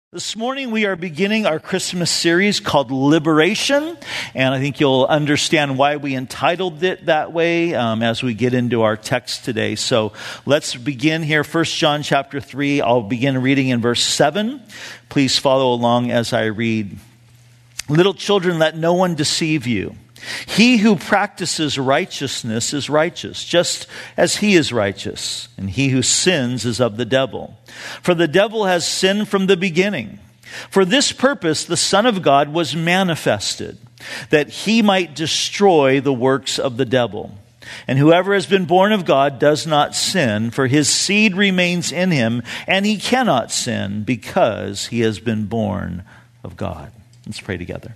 This morning we are beginning our Christmas series called Liberation, and I think you'll understand why we entitled it that way as we get into our text today. So let's begin here, 1 John chapter 3. I'll begin reading in verse 7. Please follow along as I read. Little children, let no one deceive you. He who practices righteousness is righteous, just as he is righteous, and he who sins is of the devil. For the devil has sinned from the beginning. For this purpose the Son of God was manifested, that he might destroy the works of the devil. And whoever has been born of God does not sin, for his seed remains in him, and he cannot sin because he has been born of God. Let's pray together.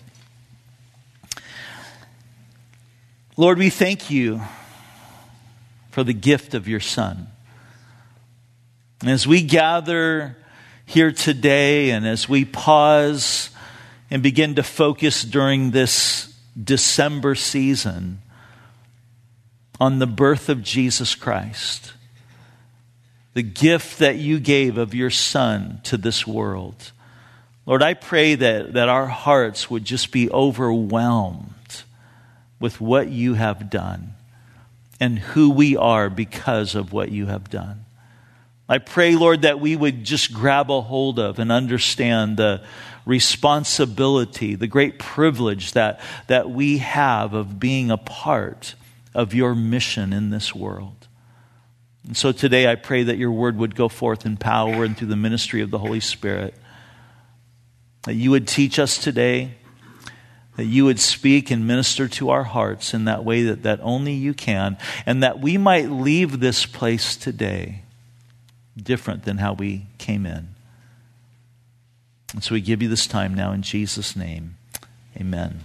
Lord, we thank you for the gift of your Son. And as we gather here today and as we pause and begin to focus during this December season on the birth of Jesus Christ, the gift that you gave of your Son to this world, Lord, I pray that our hearts would just be overwhelmed with what you have done and who we are because of what you have done. I pray, Lord, that we would just grab a hold of and understand the responsibility, the great privilege that we have of being a part of your mission in this world. And so today I pray that your word would go forth in power and through the ministry of the Holy Spirit. That you would teach us today, that you would speak and minister to our hearts in that way that only you can, and that we might leave this place today different than how we came in. And so we give you this time now in Jesus' name. Amen.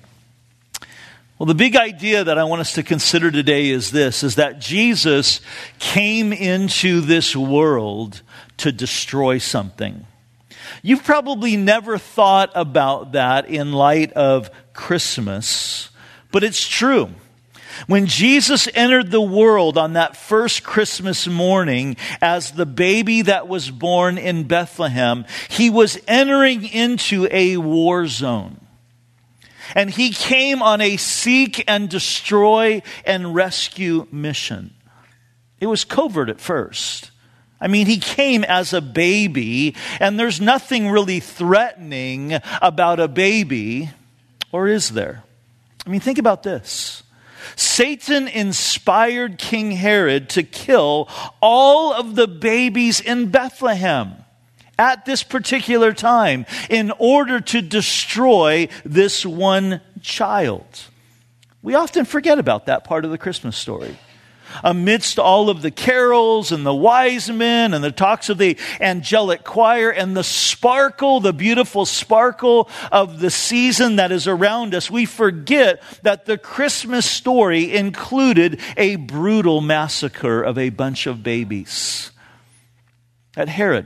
Well, the big idea that I want us to consider today is this, is that Jesus came into this world to destroy something. You've probably never thought about that in light of Christmas, but it's true. When Jesus entered the world on that first Christmas morning as the baby that was born in Bethlehem, he was entering into a war zone. And he came on a seek and destroy and rescue mission. It was covert at first. I mean, he came as a baby, and there's nothing really threatening about a baby, or is there? I mean, think about this. Satan inspired King Herod to kill all of the babies in Bethlehem at this particular time in order to destroy this one child. We often forget about that part of the Christmas story. Amidst all of the carols and the wise men and the talks of the angelic choir and the sparkle, the beautiful sparkle of the season that is around us, we forget that the Christmas story included a brutal massacre of a bunch of babies. That Herod,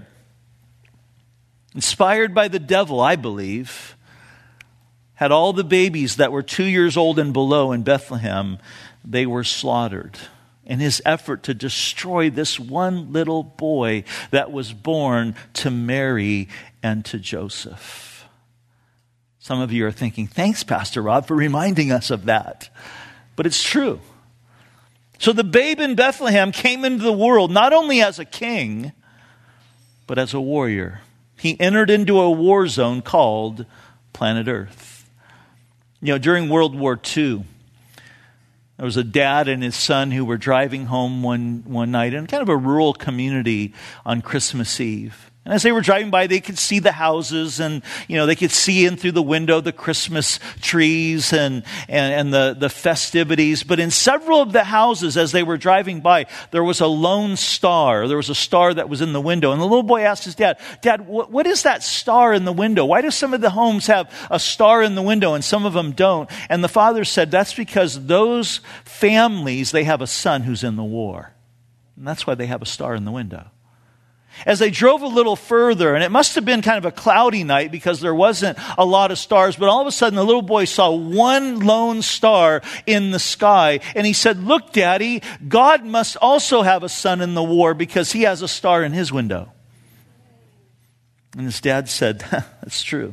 inspired by the devil, I believe, had all the babies that were 2 years old and below in Bethlehem, they were slaughtered in his effort to destroy this one little boy that was born to Mary and to Joseph. Some of you are thinking, thanks, Pastor Rob, for reminding us of that. But it's true. So the babe in Bethlehem came into the world not only as a king, but as a warrior. He entered into a war zone called planet Earth. You know, during World War II, there was a dad and his son who were driving home one night in kind of a rural community on Christmas Eve. And as they were driving by, they could see the houses and, they could see in through the window the Christmas trees and the festivities. But in several of the houses as they were driving by, there was a lone star. There was a star that was in the window. And the little boy asked his dad, Dad, what is that star in the window? Why do some of the homes have a star in the window and some of them don't? And the father said, that's because those families, they have a son who's in the war. And that's why they have a star in the window. As they drove a little further, and it must have been kind of a cloudy night because there wasn't a lot of stars, but all of a sudden the little boy saw one lone star in the sky, and he said, "Look, Daddy, God must also have a son in the war because he has a star in his window." And his dad said, that's true.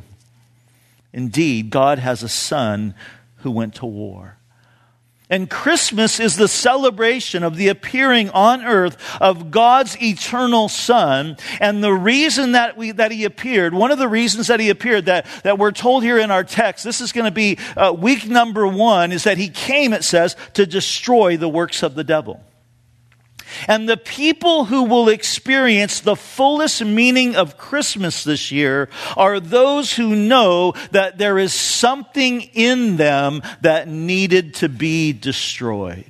Indeed, God has a son who went to war. And Christmas is the celebration of the appearing on earth of God's eternal Son. And the reason that he appeared, one of the reasons that he appeared that we're told here in our text, this is going to be week number 1, is that he came, it says, to destroy the works of the devil. And the people who will experience the fullest meaning of Christmas this year are those who know that there is something in them that needed to be destroyed.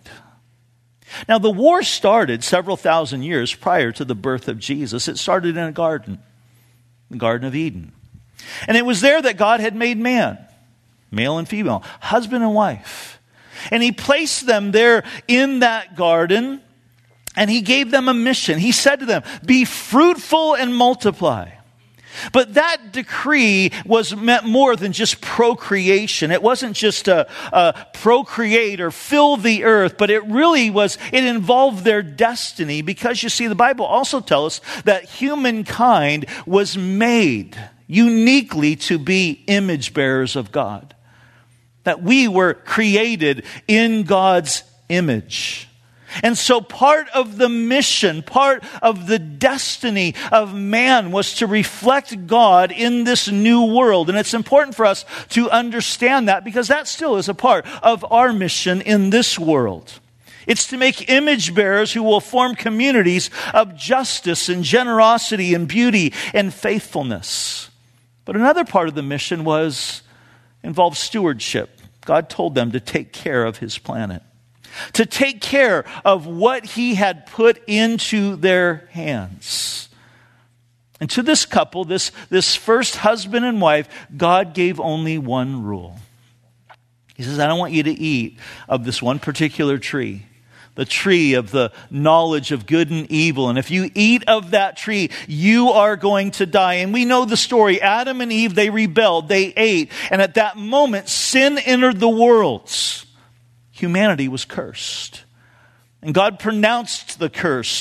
Now, the war started several thousand years prior to the birth of Jesus. It started in a garden, the Garden of Eden. And it was there that God had made man, male and female, husband and wife. And he placed them there in that garden. And he gave them a mission. He said to them, be fruitful and multiply. But that decree meant more than just procreation. It wasn't just a procreate or fill the earth, but it involved their destiny. Because you see, the Bible also tells us that humankind was made uniquely to be image bearers of God. That we were created in God's image. And so part of the mission, part of the destiny of man was to reflect God in this new world. And it's important for us to understand that because that still is a part of our mission in this world. It's to make image bearers who will form communities of justice and generosity and beauty and faithfulness. But another part of the mission involved stewardship. God told them to take care of his planet, to take care of what he had put into their hands. And to this couple, this first husband and wife, God gave only one rule. He says, I don't want you to eat of this one particular tree, the tree of the knowledge of good and evil. And if you eat of that tree, you are going to die. And we know the story. Adam and Eve, they rebelled, they ate. And at that moment, sin entered the world. Humanity was cursed. And God pronounced the curse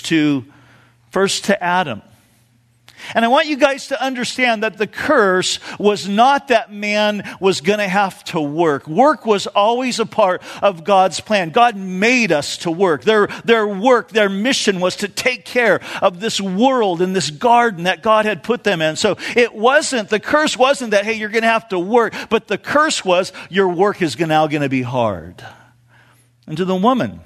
first to Adam. And I want you guys to understand that the curse was not that man was going to have to work. Work was always a part of God's plan. God made us to work. Their work, their mission was to take care of this world and this garden that God had put them in. So the curse wasn't that, hey, you're going to have to work, but the curse was your work is now going to be hard. And to the woman,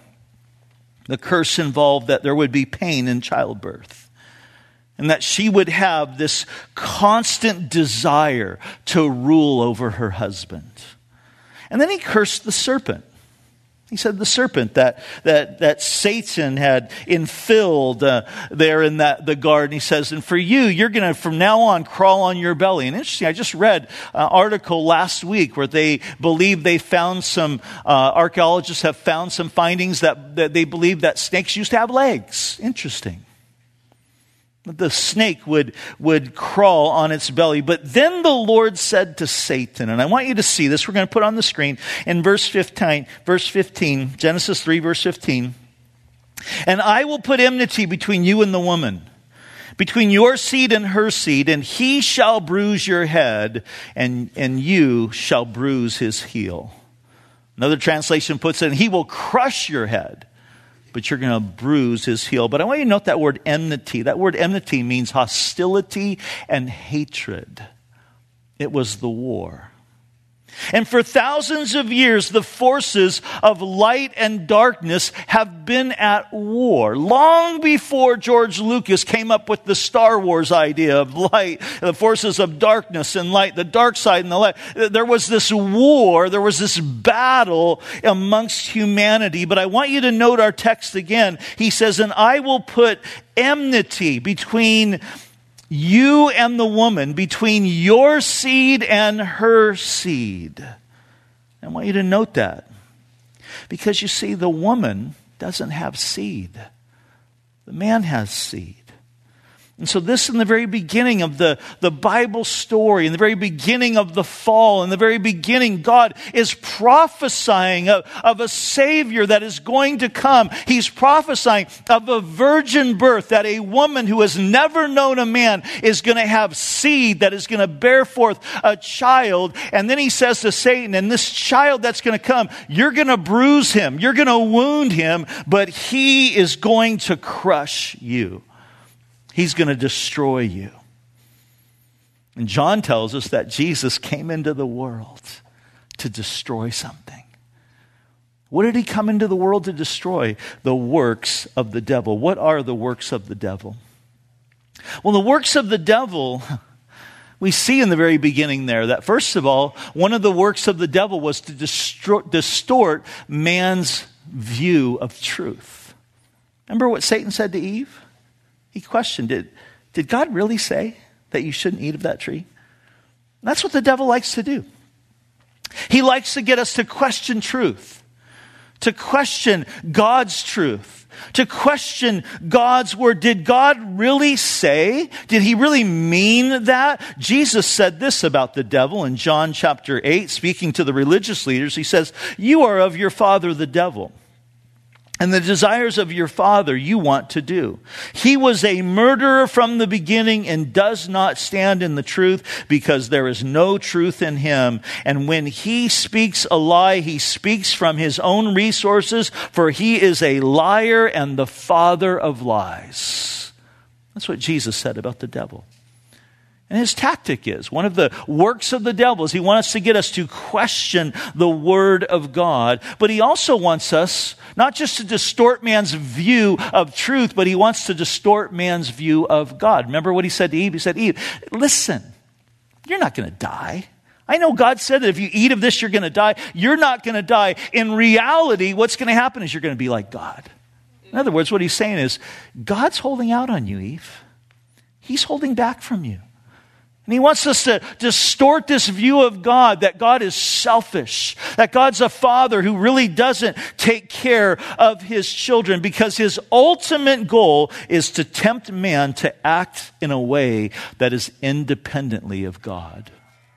the curse involved that there would be pain in childbirth. And that she would have this constant desire to rule over her husband. And then he cursed the serpent. He said the serpent that Satan had infilled there in the garden. He says, and for you, you're going to from now on crawl on your belly. And interesting, I just read an article last week where they believe they found archaeologists have found some findings that they believe that snakes used to have legs. Interesting. The snake would crawl on its belly. But then the Lord said to Satan, and I want you to see this, we're going to put on the screen in verse 15, Genesis 3, verse 15. And I will put enmity between you and the woman, between your seed and her seed, and he shall bruise your head, and you shall bruise his heel. Another translation puts it, and he will crush your head, but you're going to bruise his heel. But I want you to note that word enmity. That word enmity means hostility and hatred. It was the war. And for thousands of years, the forces of light and darkness have been at war. Long before George Lucas came up with the Star Wars idea of light, the forces of darkness and light, the dark side and the light, there was this war, there was this battle amongst humanity. But I want you to note our text again. He says, and I will put enmity between you and the woman, between your seed and her seed. I want you to note that. Because you see, the woman doesn't have seed. The man has seed. And so this in the very beginning of the Bible story, in the very beginning of the fall, in the very beginning, God is prophesying of a Savior that is going to come. He's prophesying of a virgin birth, that a woman who has never known a man is going to have seed that is going to bear forth a child. And then he says to Satan, and this child that's going to come, you're going to bruise him, you're going to wound him, but he is going to crush you. He's going to destroy you. And John tells us that Jesus came into the world to destroy something. What did he come into the world to destroy? The works of the devil. What are the works of the devil? Well, the works of the devil, we see in the very beginning there that, first of all, one of the works of the devil was to distort man's view of truth. Remember what Satan said to Eve? He questioned, did God really say that you shouldn't eat of that tree? And that's what the devil likes to do. He likes to get us to question truth, to question God's truth, to question God's word. Did God really say? Did he really mean that? Jesus said this about the devil in John chapter 8, speaking to the religious leaders. He says, you are of your father the devil, and the desires of your father you want to do. He was a murderer from the beginning and does not stand in the truth, because there is no truth in him. And when he speaks a lie, he speaks from his own resources, for he is a liar and the father of lies. That's what Jesus said about the devil. And his tactic is, one of the works of the devil is he wants to get us to question the word of God. But he also wants us not just to distort man's view of truth, but he wants to distort man's view of God. Remember what he said to Eve? He said, Eve, listen, you're not going to die. I know God said that if you eat of this, you're going to die. You're not going to die. In reality, what's going to happen is you're going to be like God. In other words, what he's saying is, God's holding out on you, Eve. He's holding back from you. And he wants us to distort this view of God, that God is selfish, that God's a father who really doesn't take care of his children, because his ultimate goal is to tempt man to act in a way that is independently of God.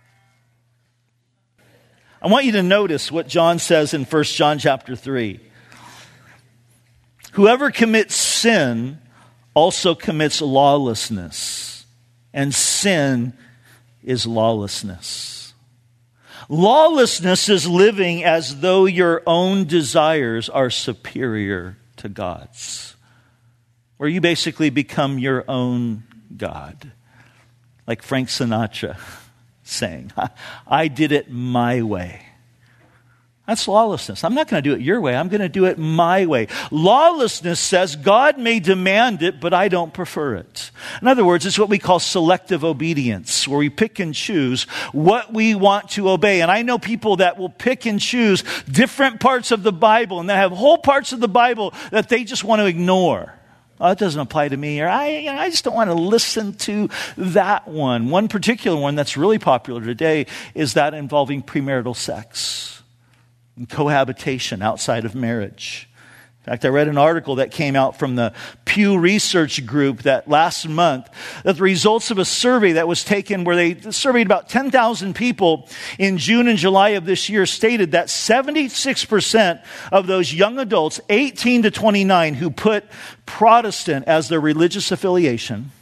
I want you to notice what John says in 1 John chapter 3. Whoever commits sin also commits lawlessness, and sin is lawlessness. Lawlessness is living as though your own desires are superior to God's, where you basically become your own God. Like Frank Sinatra saying, I did it my way. That's lawlessness. I'm not going to do it your way. I'm going to do it my way. Lawlessness says God may demand it, but I don't prefer it. In other words, it's what we call selective obedience, where we pick and choose what we want to obey. And I know people that will pick and choose different parts of the Bible, and they have whole parts of the Bible that they just want to ignore. Oh, it doesn't apply to me, or I just don't want to listen to that one. One particular one that's really popular today is that involving premarital sex and cohabitation outside of marriage. In fact, I read an article that came out from the Pew Research Group that last month, that the results of a survey that was taken where they surveyed about 10,000 people in June and July of this year stated that 76% of those young adults, 18 to 29, who put Protestant as their religious affiliation,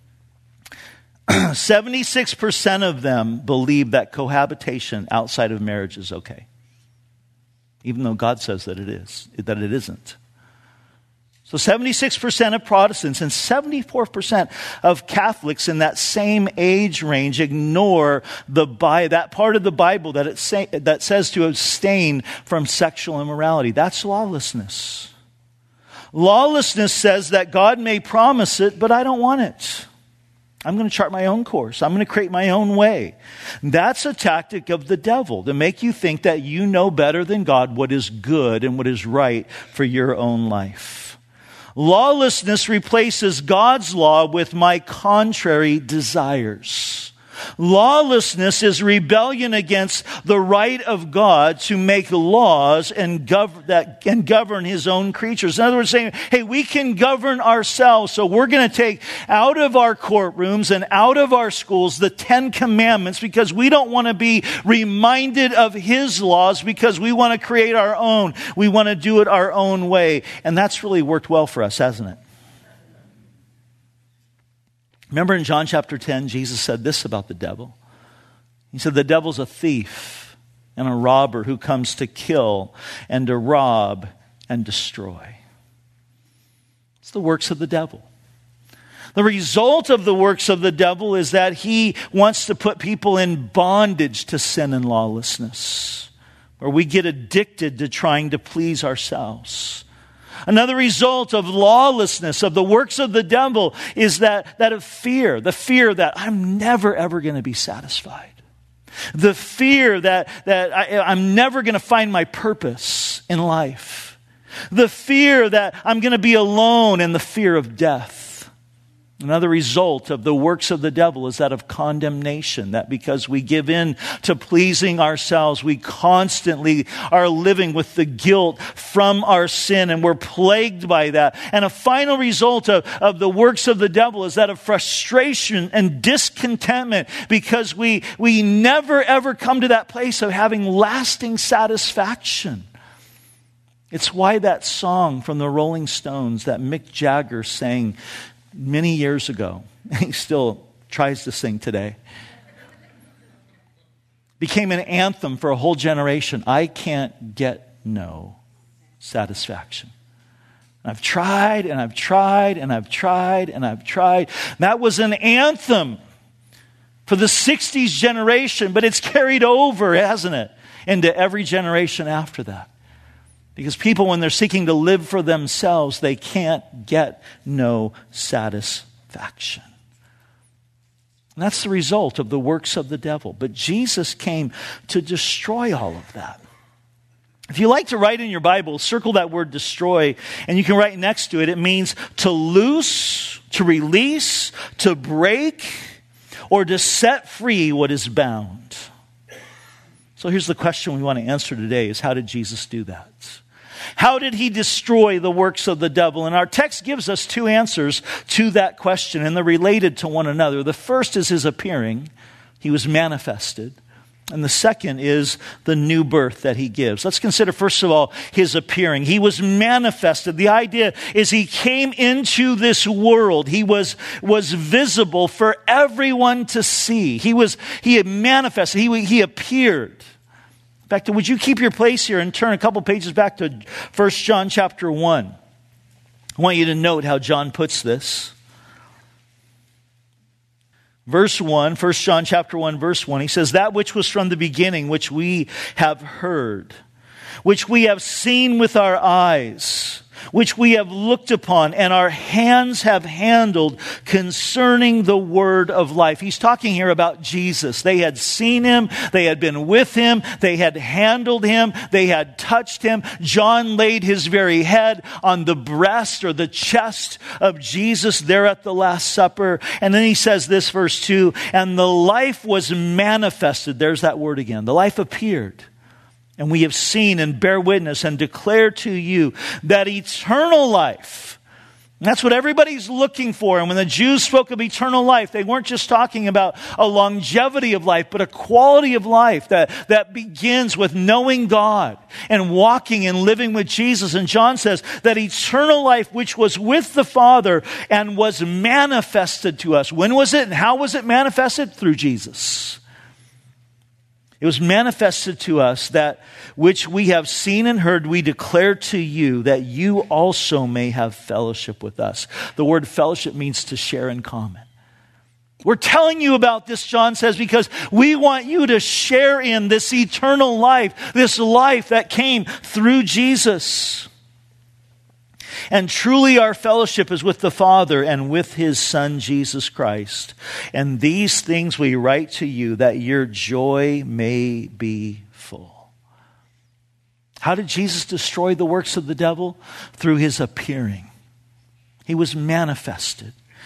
76% of them believe that cohabitation outside of marriage is okay, even though God says that it isn't. So 76% of Protestants and 74% of Catholics in that same age range ignore that part of the Bible that says to abstain from sexual immorality. That's lawlessness. Lawlessness says that God may promise it, but I don't want it. I'm going to chart my own course. I'm going to create my own way. That's a tactic of the devil, to make you think that you know better than God what is good and what is right for your own life. Lawlessness replaces God's law with my contrary desires. Lawlessness is rebellion against the right of God to make laws and govern his own creatures. In other words, saying, hey, we can govern ourselves, so we're going to take out of our courtrooms and out of our schools the 10 Commandments because we don't want to be reminded of his laws because we want to create our own. We want to do it our own way. And that's really worked well for us, hasn't it? Remember in John chapter 10, Jesus said this about the devil. He said, the devil's a thief and a robber who comes to kill and to rob and destroy. It's the works of the devil. The result of the works of the devil is that he wants to put people in bondage to sin and lawlessness, where we get addicted to trying to please ourselves. Another result of lawlessness, of the works of the devil, is that of fear. The fear that I'm never, ever going to be satisfied. The fear that I'm never going to find my purpose in life. The fear that I'm going to be alone, and the fear of death. Another result of the works of the devil is that of condemnation, that because we give in to pleasing ourselves, we constantly are living with the guilt from our sin, and we're plagued by that. And a final result of the works of the devil is that of frustration and discontentment, because we never ever come to that place of having lasting satisfaction. It's why that song from the Rolling Stones that Mick Jagger sang many years ago, he still tries to sing today, became an anthem for a whole generation. I can't get no satisfaction. I've tried and I've tried and I've tried and I've tried. That was an anthem for the 60s generation, but it's carried over, hasn't it, into every generation after that. Because people, when they're seeking to live for themselves, they can't get no satisfaction. And that's the result of the works of the devil. But Jesus came to destroy all of that. If you like to write in your Bible, circle that word destroy, and you can write next to it. It means to loose, to release, to break, or to set free what is bound. So here's the question we want to answer today is, how did Jesus do that? How did he destroy the works of the devil? And our text gives us two answers to that question, and they're related to one another. The first is his appearing. He was manifested. And the second is the new birth that he gives. Let's consider, first of all, his appearing. He was manifested. The idea is he came into this world. He was visible for everyone to see. He had manifested. He appeared. In fact, would you keep your place here and turn a couple pages back to 1 John chapter 1. I want you to note how John puts this. Verse 1, 1 John chapter 1, verse 1, he says, that which was from the beginning, which we have heard, which we have seen with our eyes, which we have looked upon, and our hands have handled concerning the word of life. He's talking here about Jesus. They had seen him. They had been with him. They had handled him. They had touched him. John laid his very head on the breast or the chest of Jesus there at the Last Supper. And then he says this, verse 2, and the life was manifested. There's that word again. The life appeared. And we have seen and bear witness and declare to you that eternal life. And that's what everybody's looking for. And when the Jews spoke of eternal life, they weren't just talking about a longevity of life, but a quality of life that begins with knowing God and walking and living with Jesus. And John says that eternal life, which was with the Father and was manifested to us. When was it and how was it manifested? Through Jesus. It was manifested to us that which we have seen and heard, we declare to you that you also may have fellowship with us. The word fellowship means to share in common. We're telling you about this, John says, because we want you to share in this eternal life, this life that came through Jesus. And truly our fellowship is with the Father and with his Son, Jesus Christ. And these things we write to you that your joy may be full. How did Jesus destroy the works of the devil? Through his appearing. He was manifested.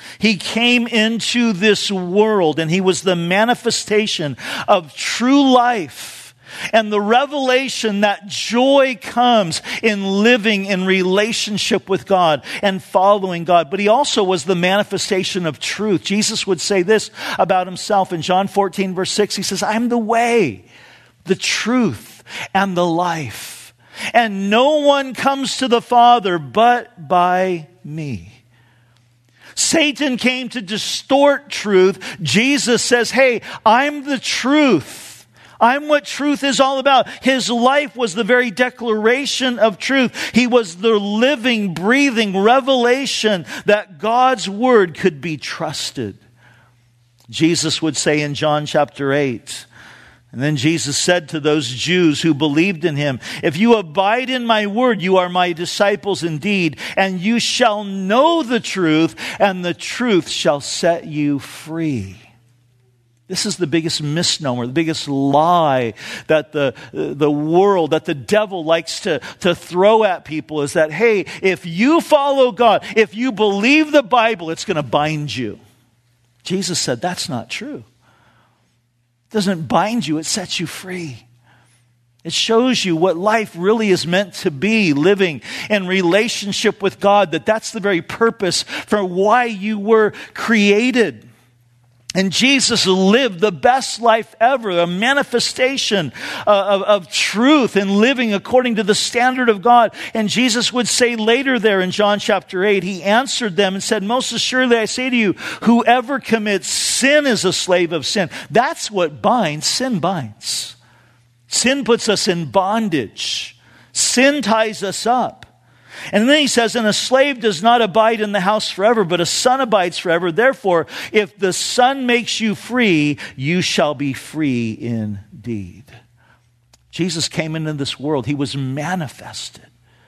He came into this world and he was the manifestation of true life and the revelation that joy comes in living in relationship with God and following God. But he also was the manifestation of truth. Jesus would say this about himself in John 14 verse 6. He says, I'm the way, the truth, and the life. And no one comes to the Father but by me. Satan came to distort truth. Jesus says, hey, I'm the truth. I'm what truth is all about. His life was the very declaration of truth. He was the living, breathing revelation that God's word could be trusted. Jesus would say in John chapter 8, and then Jesus said to those Jews who believed in him, if you abide in my word, you are my disciples indeed, and you shall know the truth, and the truth shall set you free. This is the biggest misnomer, the biggest lie that the world, that the devil likes to throw at people is that, hey, if you follow God, if you believe the Bible, it's going to bind you. Jesus said that's not true. It doesn't bind you, it sets you free. It shows you what life really is meant to be, living in relationship with God, that's the very purpose for why you were created. And Jesus lived the best life ever, a manifestation of truth and living according to the standard of God. And Jesus would say later there in John chapter 8, he answered them and said, most assuredly I say to you, whoever commits sin is a slave of sin. That's what binds. Sin binds. Sin puts us in bondage. Sin ties us up. And then he says, and a slave does not abide in the house forever, but a son abides forever. Therefore, if the Son makes you free, you shall be free indeed. Jesus came into this world. He was manifested.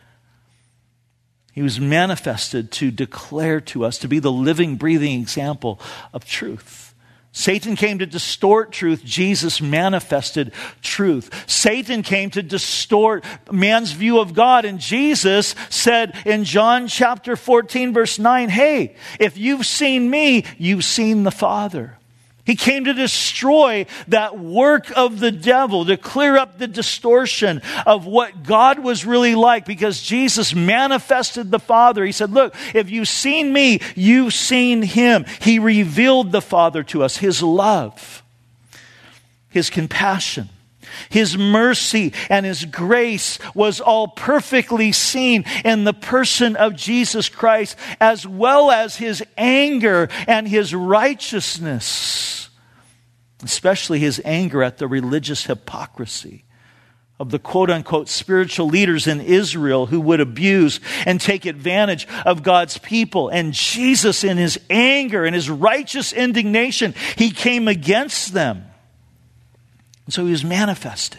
He was manifested to declare to us, to be the living, breathing example of truth. Satan came to distort truth. Jesus manifested truth. Satan came to distort man's view of God. And Jesus said in John chapter 14 verse 9, hey, if you've seen me, you've seen the Father. He came to destroy that work of the devil, to clear up the distortion of what God was really like, because Jesus manifested the Father. He said, look, if you've seen me, you've seen him. He revealed the Father to us, his love, his compassion, his mercy, and his grace was all perfectly seen in the person of Jesus Christ, as well as his anger and his righteousness, especially his anger at the religious hypocrisy of the quote-unquote spiritual leaders in Israel who would abuse and take advantage of God's people. And Jesus, in his anger and his righteous indignation, he came against them. And so he was manifested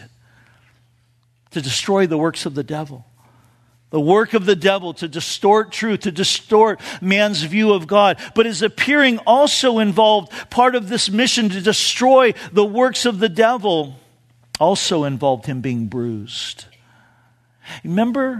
to destroy the works of the devil. The work of the devil to distort truth, to distort man's view of God. But his appearing also involved part of this mission to destroy the works of the devil, also involved him being bruised. Remember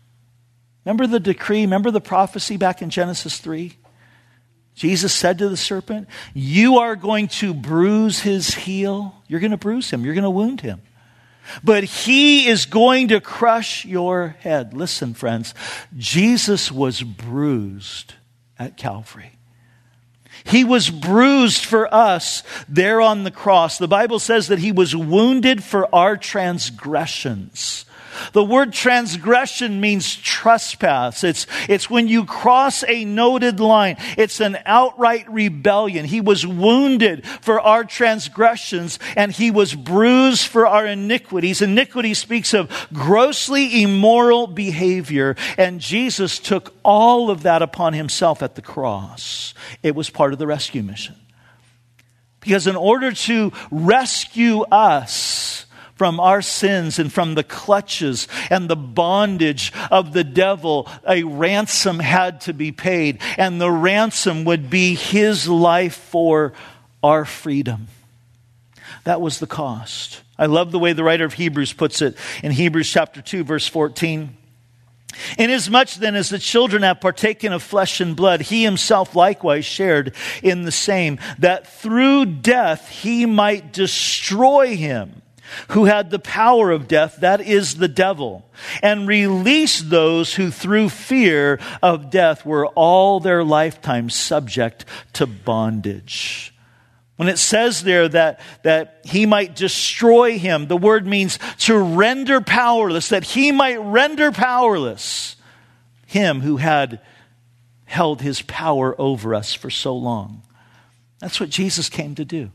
the decree, remember the prophecy back in Genesis 3? Jesus said to the serpent, you are going to bruise his heel. You're going to bruise him. You're going to wound him. But he is going to crush your head. Listen, friends, Jesus was bruised at Calvary. He was bruised for us there on the cross. The Bible says that he was wounded for our transgressions. The word transgression means trespass. It's when you cross a noted line. It's an outright rebellion. He was wounded for our transgressions, and he was bruised for our iniquities. Iniquity speaks of grossly immoral behavior, and Jesus took all of that upon himself at the cross. It was part of the rescue mission. Because in order to rescue us from our sins and from the clutches and the bondage of the devil, a ransom had to be paid. And the ransom would be his life for our freedom. That was the cost. I love the way the writer of Hebrews puts it in Hebrews chapter 2, verse 14. Inasmuch then as the children have partaken of flesh and blood, he himself likewise shared in the same, that through death he might destroy him who had the power of death, that is the devil, and release those who through fear of death were all their lifetime subject to bondage. When it says there that he might destroy him, the word means to render powerless, that he might render powerless him who had held his power over us for so long. That's what Jesus came to do.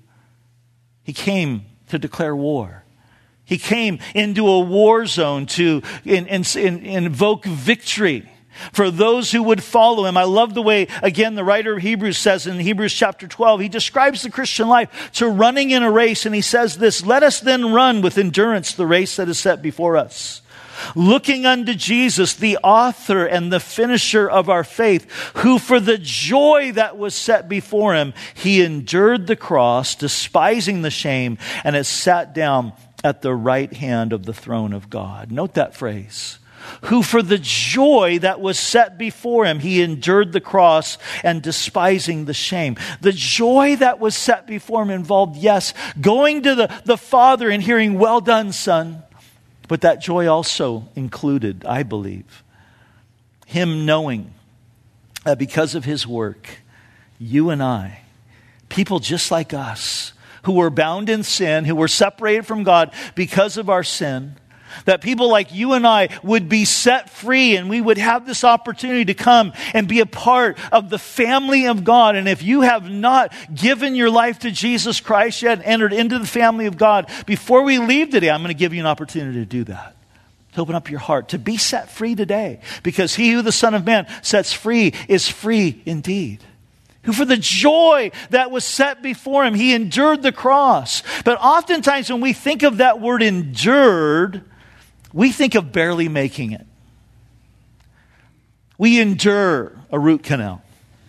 He came to declare war. He came into a war zone to invoke victory for those who would follow him. I love the way, again, the writer of Hebrews says in Hebrews chapter 12, he describes the Christian life to running in a race, and he says this, let us then run with endurance the race that is set before us, looking unto Jesus, the author and the finisher of our faith, who for the joy that was set before him, he endured the cross, despising the shame, and has sat down at the right hand of the throne of God. Note that phrase. Who for the joy that was set before him, he endured the cross and despising the shame. The joy that was set before him involved, yes, going to the Father and hearing, well done, son. But that joy also included, I believe, him knowing that because of his work, you and I, people just like us, who were bound in sin, who were separated from God because of our sin, that people like you and I would be set free, and we would have this opportunity to come and be a part of the family of God. And if you have not given your life to Jesus Christ yet, entered into the family of God, before we leave today, I'm going to give you an opportunity to do that. To open up your heart, to be set free today. Because he who the Son of Man sets free is free indeed. Who for the joy that was set before him, he endured the cross. But oftentimes when we think of that word endured, we think of barely making it. We endure a root canal.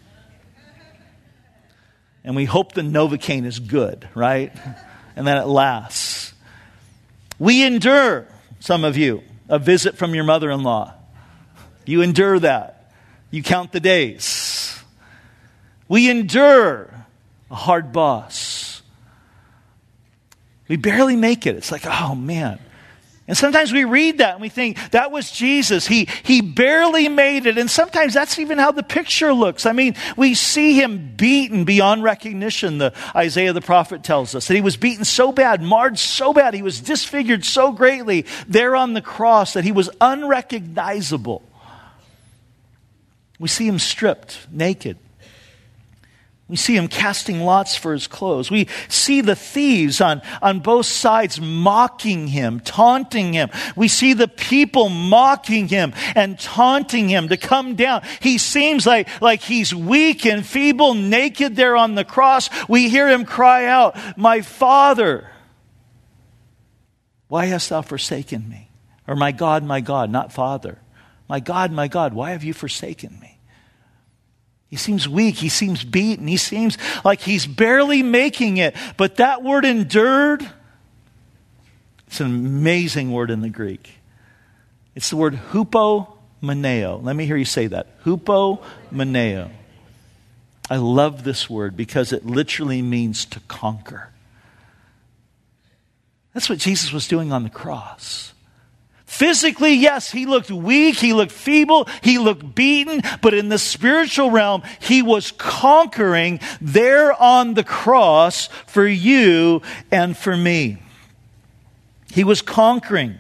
And we hope the Novocaine is good, right? And that it lasts. We endure, some of you, a visit from your mother-in-law. You endure that. You count the days. We endure a hard boss. We barely make it. It's like, oh man. And sometimes we read that and we think, that was Jesus. He barely made it. And sometimes that's even how the picture looks. I mean, we see him beaten beyond recognition. Isaiah the prophet tells us that he was beaten so bad, marred so bad, he was disfigured so greatly there on the cross that he was unrecognizable. We see him stripped, naked. We see him casting lots for his clothes. We see the thieves on both sides mocking him, taunting him. We see the people mocking him and taunting him to come down. He seems like he's weak and feeble, naked there on the cross. We hear him cry out, my Father, why hast thou forsaken me? Or my God, not Father. My God, why have you forsaken me? He seems weak. He seems beaten. He seems like he's barely making it. But that word endured, it's an amazing word in the Greek. It's the word hupomeneo. Let me hear you say that. Hupomeneo. I love this word because it literally means to conquer. That's what Jesus was doing on the cross. Physically, yes, he looked weak, he looked feeble, he looked beaten, but in the spiritual realm, he was conquering there on the cross for you and for me. He was conquering.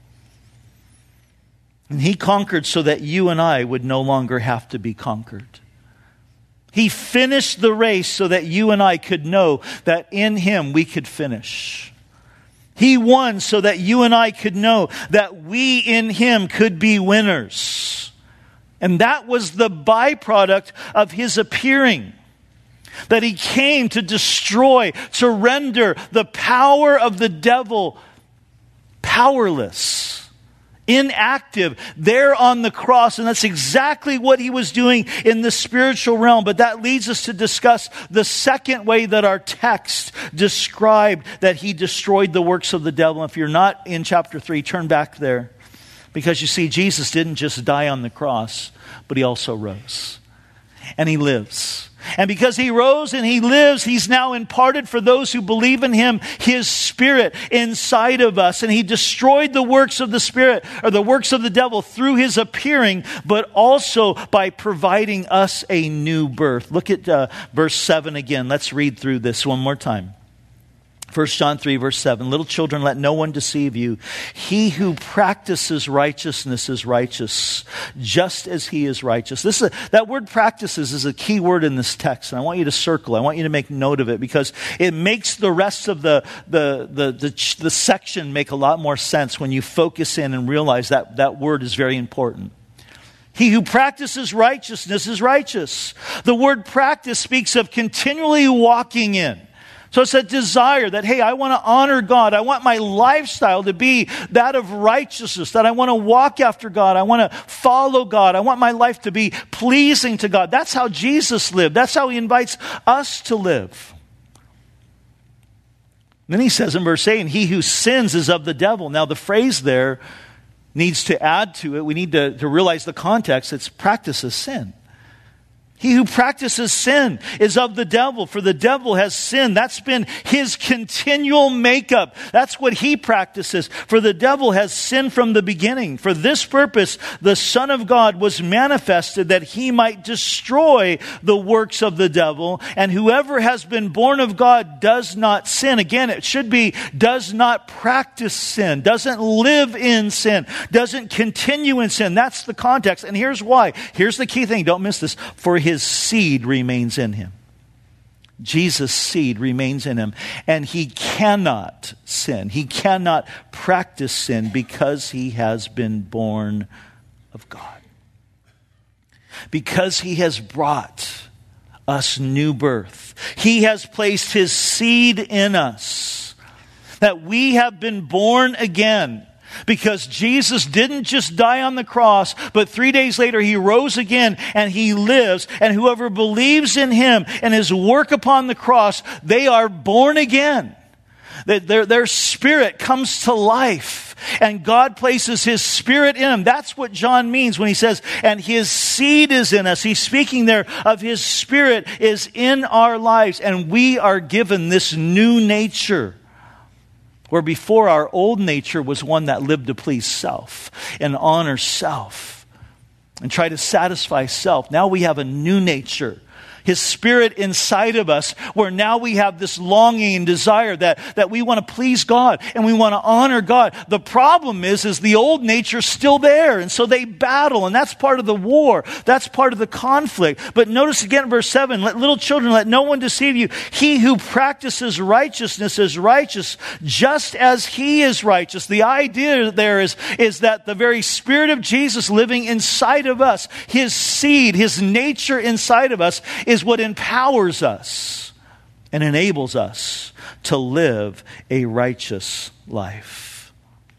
And he conquered so that you and I would no longer have to be conquered. He finished the race so that you and I could know that in him we could finish. He won so that you and I could know that we in him could be winners. And that was the byproduct of his appearing. That he came to destroy, to render the power of the devil powerless, inactive, there on the cross. And that's exactly what he was doing in the spiritual realm. But that leads us to discuss the second way that our text described that he destroyed the works of the devil. If you're not in chapter 3, turn back there. Because you see, Jesus didn't just die on the cross, but he also rose. And he lives. And because he rose and he lives, he's now imparted for those who believe in him his Spirit inside of us. And he destroyed the works of the Spirit, or the works of the devil, through his appearing, but also by providing us a new birth. Look at verse 7 again. Let's read through this one more time. 1 John 3, verse 7, little children, let no one deceive you. He who practices righteousness is righteous, just as he is righteous. That word practices is a key word in this text, and I want you to circle. I want you to make note of it, because it makes the rest of the section make a lot more sense when you focus in and realize that word is very important. He who practices righteousness is righteous. The word practice speaks of continually walking in. So it's a desire that, hey, I want to honor God. I want my lifestyle to be that of righteousness, that I want to walk after God. I want to follow God. I want my life to be pleasing to God. That's how Jesus lived. That's how he invites us to live. Then he says in verse 8, he who sins is of the devil. Now the phrase there needs to add to it. We need to realize the context. It's practices sin. He who practices sin is of the devil, for the devil has sinned. That's been his continual makeup. That's what he practices. For the devil has sinned from the beginning. For this purpose, the Son of God was manifested that he might destroy the works of the devil. And whoever has been born of God does not sin. Again, it should be does not practice sin, doesn't live in sin, doesn't continue in sin. That's the context. And here's why. Here's the key thing. Don't miss this. For his seed remains in him. Jesus' seed remains in him. And he cannot sin. He cannot practice sin because he has been born of God. Because he has brought us new birth. He has placed his seed in us. That we have been born again. Because Jesus didn't just die on the cross, but 3 days later he rose again and he lives. And whoever believes in him and his work upon the cross, they are born again. Their spirit comes to life. And God places his Spirit in them. That's what John means when he says, and his seed is in us. He's speaking there of his Spirit is in our lives. And we are given this new nature. Where before our old nature was one that lived to please self and honor self and try to satisfy self. Now we have a new nature. His Spirit inside of us, where now we have this longing and desire that we want to please God and we want to honor God. The problem is the old nature's still there, and so they battle, and that's part of the war. That's part of the conflict. But notice again in verse 7, let little children, let no one deceive you. He who practices righteousness is righteous, just as he is righteous. The idea there is that the very Spirit of Jesus living inside of us, his seed, his nature inside of us, is what empowers us and enables us to live a righteous life.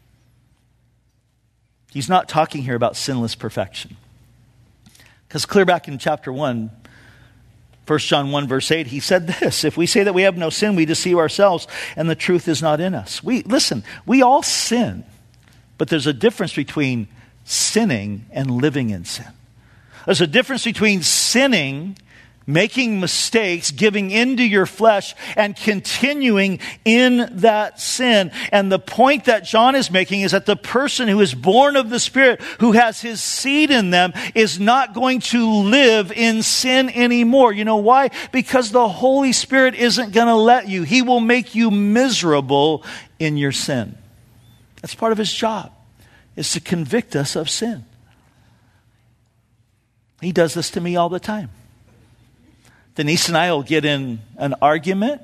He's not talking here about sinless perfection. Because clear back in chapter 1, 1 John 1 verse 8, he said this, if we say that we have no sin, we deceive ourselves and the truth is not in us. We all sin, but there's a difference between sinning and living in sin. There's a difference between sinning, making mistakes, giving into your flesh, and continuing in that sin. And the point that John is making is that the person who is born of the Spirit, who has his seed in them, is not going to live in sin anymore. You know why? Because the Holy Spirit isn't going to let you. He will make you miserable in your sin. That's part of his job, is to convict us of sin. He does this to me all the time. Denise and I will get in an argument,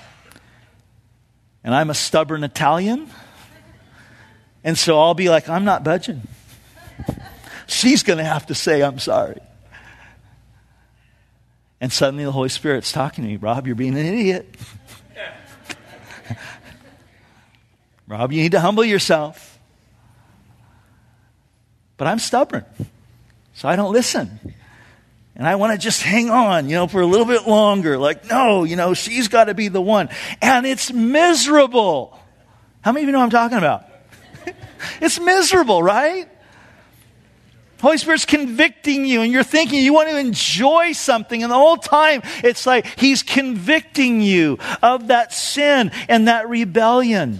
and I'm a stubborn Italian, and so I'll be like, I'm not budging. She's going to have to say, I'm sorry. And suddenly the Holy Spirit's talking to me, Rob, you're being an idiot. Rob, you need to humble yourself. But I'm stubborn, so I don't listen. And I want to just hang on, for a little bit longer. Like, no, she's got to be the one. And it's miserable. How many of you know what I'm talking about? It's miserable, right? Holy Spirit's convicting you, and you're thinking you want to enjoy something, and the whole time it's like He's convicting you of that sin and that rebellion.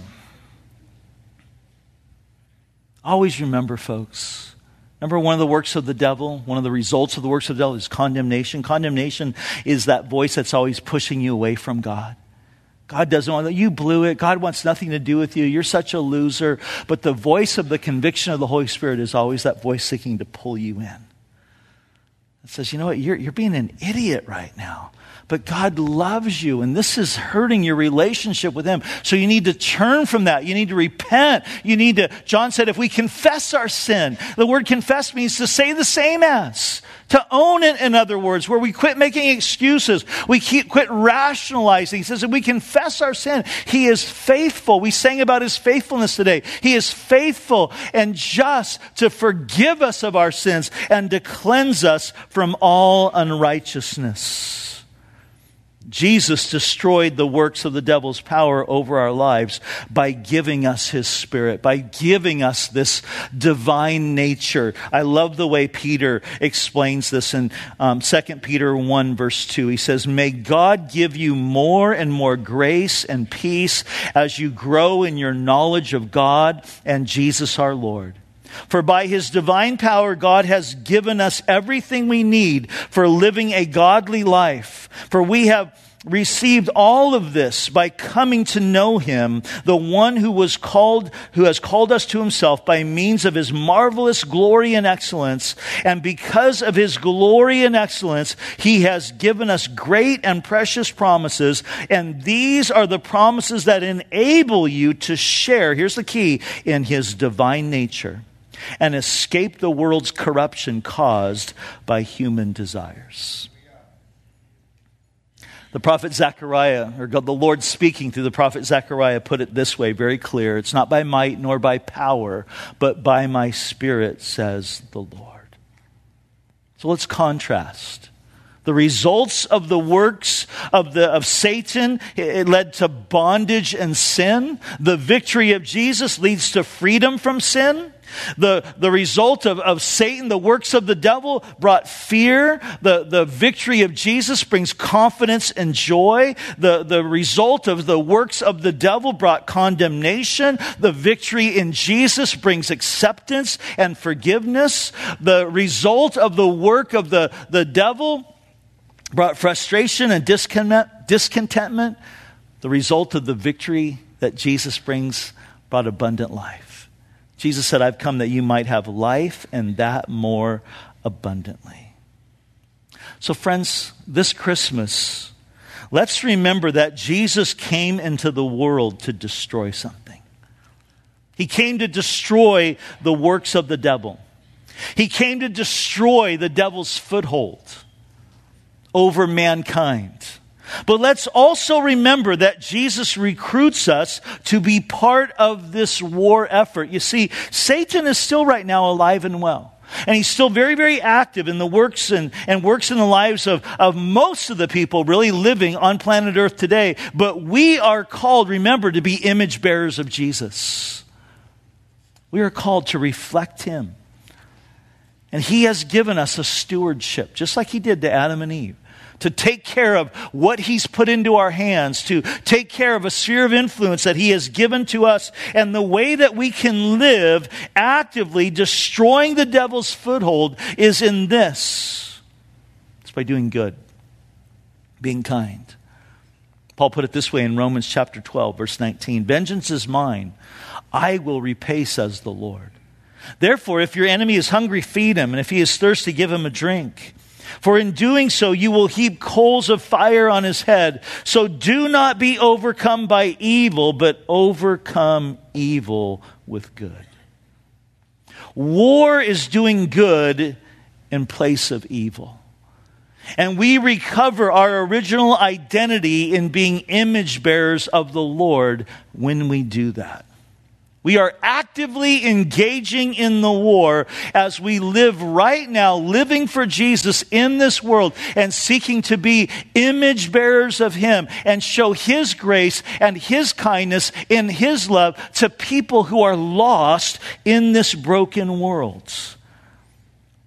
Always remember, folks. Remember, one of the works of the devil, one of the results of the works of the devil is condemnation. Condemnation is that voice that's always pushing you away from God. God doesn't want that. You blew it. God wants nothing to do with you. You're such a loser. But the voice of the conviction of the Holy Spirit is always that voice seeking to pull you in. It says, you know what? You're being an idiot right now. But God loves you, and this is hurting your relationship with Him. So you need to turn from that. You need to repent. John said, if we confess our sin, the word confess means to say the same as. To own it, in other words, where we quit making excuses. We quit rationalizing. He says, if we confess our sin, He is faithful. We sang about His faithfulness today. He is faithful and just to forgive us of our sins and to cleanse us from all unrighteousness. Jesus destroyed the works of the devil's power over our lives by giving us His Spirit, by giving us this divine nature. I love the way Peter explains this in 2 Peter 1 verse 2. He says, may God give you more and more grace and peace as you grow in your knowledge of God and Jesus our Lord. For by His divine power, God has given us everything we need for living a godly life. For we have received all of this by coming to know Him, the one who has called us to Himself by means of His marvelous glory and excellence. And because of His glory and excellence, He has given us great and precious promises. And these are the promises that enable you to share, here's the key, in His divine nature and escape the world's corruption caused by human desires. The prophet Zechariah, or God, the Lord speaking through the prophet Zechariah, put it this way, very clear. It's not by might nor by power, but by my Spirit, says the Lord. So let's contrast. The results of the works of Satan, it led to bondage and sin. The victory of Jesus leads to freedom from sin. The result of Satan, the works of the devil, brought fear. The victory of Jesus brings confidence and joy. The result of the works of the devil brought condemnation. The victory in Jesus brings acceptance and forgiveness. The result of the work of the devil brought frustration and discontentment. The result of the victory that Jesus brings brought abundant life. Jesus said, I've come that you might have life and that more abundantly. So friends, this Christmas, let's remember that Jesus came into the world to destroy something. He came to destroy the works of the devil. He came to destroy the devil's foothold over mankind. But let's also remember that Jesus recruits us to be part of this war effort. You see, Satan is still right now alive and well. And he's still very, very active in the works and works in the lives of most of the people really living on planet Earth today. But we are called, remember, to be image bearers of Jesus. We are called to reflect Him. And He has given us a stewardship, just like He did to Adam and Eve, to take care of what He's put into our hands, to take care of a sphere of influence that He has given to us. And the way that we can live actively destroying the devil's foothold is in this. It's by doing good, being kind. Paul put it this way in Romans chapter 12, verse 19. Vengeance is mine. I will repay, says the Lord. Therefore, if your enemy is hungry, feed him. And if he is thirsty, give him a drink. For in doing so, you will heap coals of fire on his head. So do not be overcome by evil, but overcome evil with good. War is doing good in place of evil. And we recover our original identity in being image bearers of the Lord when we do that. We are actively engaging in the war as we live right now, living for Jesus in this world and seeking to be image bearers of Him and show His grace and His kindness in His love to people who are lost in this broken world.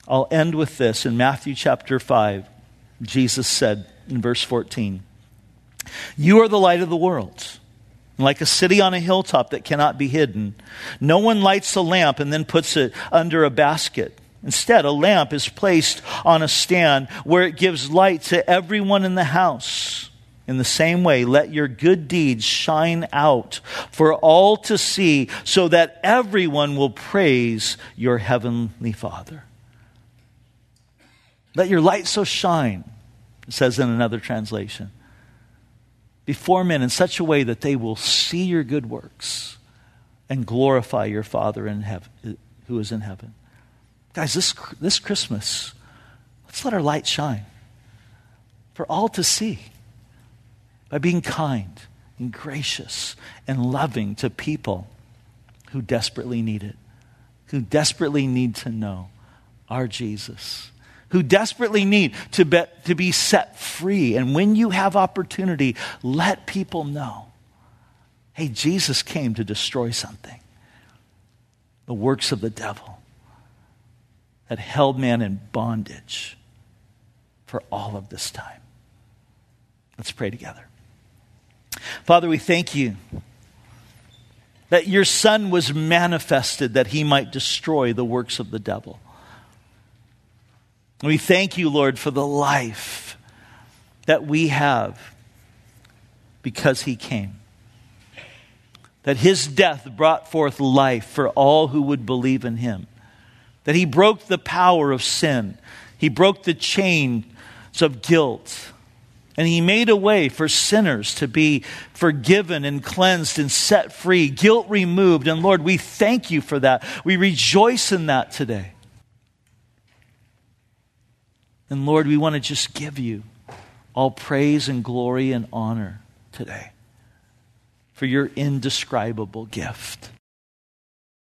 I'll end with this. In Matthew chapter 5, Jesus said in verse 14, "You are the light of the world, like a city on a hilltop that cannot be hidden. No one lights a lamp and then puts it under a basket. Instead, a lamp is placed on a stand where it gives light to everyone in the house. In the same way, let your good deeds shine out for all to see, so that everyone will praise your heavenly Father." Let your light so shine, it says in another translation, before men in such a way that they will see your good works and glorify your Father in heaven, who is in heaven. Guys, this Christmas, let's let our light shine for all to see by being kind and gracious and loving to people who desperately need it, who desperately need to know our Jesus, who desperately need to be set free. And when you have opportunity, let people know, hey, Jesus came to destroy something, the works of the devil that held man in bondage for all of this time. Let's pray together. Father, we thank you that your Son was manifested that he might destroy the works of the devil. We thank you, Lord, for the life that we have because he came. That his death brought forth life for all who would believe in him. That he broke the power of sin. He broke the chains of guilt. And he made a way for sinners to be forgiven and cleansed and set free, guilt removed. And Lord, we thank you for that. We rejoice in that today. And Lord, we want to just give you all praise and glory and honor today for your indescribable gift.